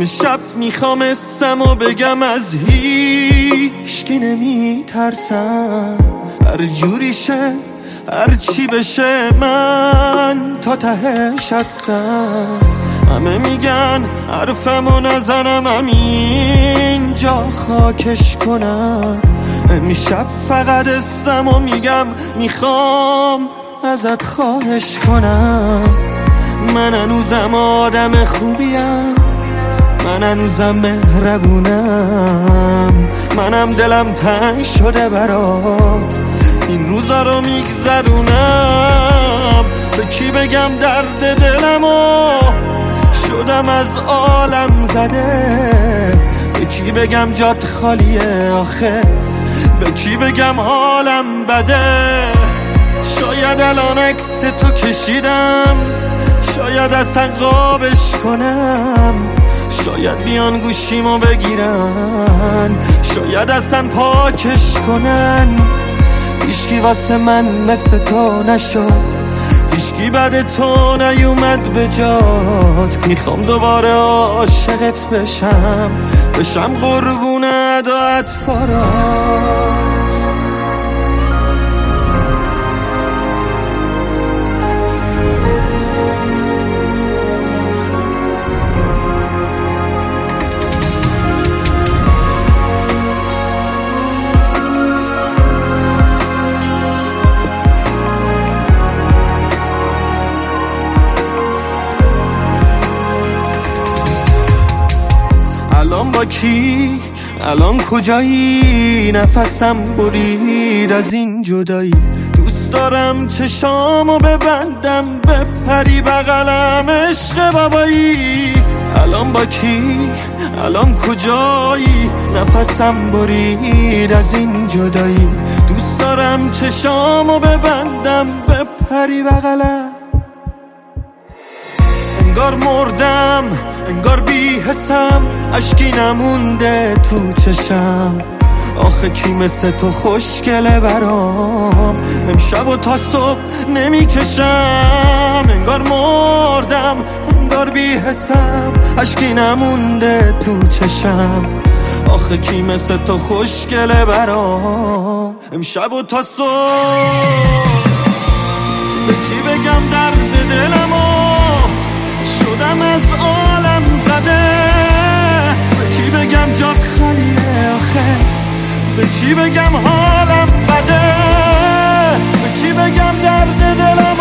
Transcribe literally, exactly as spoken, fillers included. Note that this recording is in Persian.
امشب میخوام اسمو بگم از هیچ کی نمی ترسم، هر جوری شه هر چی بشه من تا تهش هستم. همه میگن حرفمو نزنم همین جا خاکش کنم، امشب فقط اسمو میگم میخوام ازت خواهش کنم. من هنوزم آدم خوبیم، من هنوزم مهربونم، منم دلم تنگ شده برات این روزا رو میگذرونم. به کی بگم درد دلمو شدم از عالم زده، به کی بگم جات خالیه آخه، به کی بگم حالم بده. شاید الان عکس تو کشیدم، شاید اصلا قابش کنم، شاید بیان گوشیمو بگیرن، شاید اصلا پاکش کنن. هیچکی واسه من مثل تو نشد، هیچکی بعد تو نیومد به جات. میخوام دوباره عاشقت بشم، بشم قربون ادات فارات. الان با کی؟ الان کجایی؟ نفسم برید از این جدایی. دوست دارم چشامو ببندم بپری بغلم عشق بابایی. الان با کی؟ الان کجایی؟ نفسم برید از این جدایی. دوست دارم چشامو ببندم بپری بغلم. انگار مردم، انگار بی حسم، اشکی نمونده تو چشم. آخه کی مثل تو خوشگله برام، امشب و تا صبح نمی کشم. انگار مردم، انگار بی حسم، اشکی نمونده تو چشم. آخه کی مثل تو خوشگله برام، امشب و تا صبح. به کی بگم درد دلمو شدم از عالم زده، به کی بگم جات خالیه آخه، به کی بگم حالم بده، به کی بگم درد دلم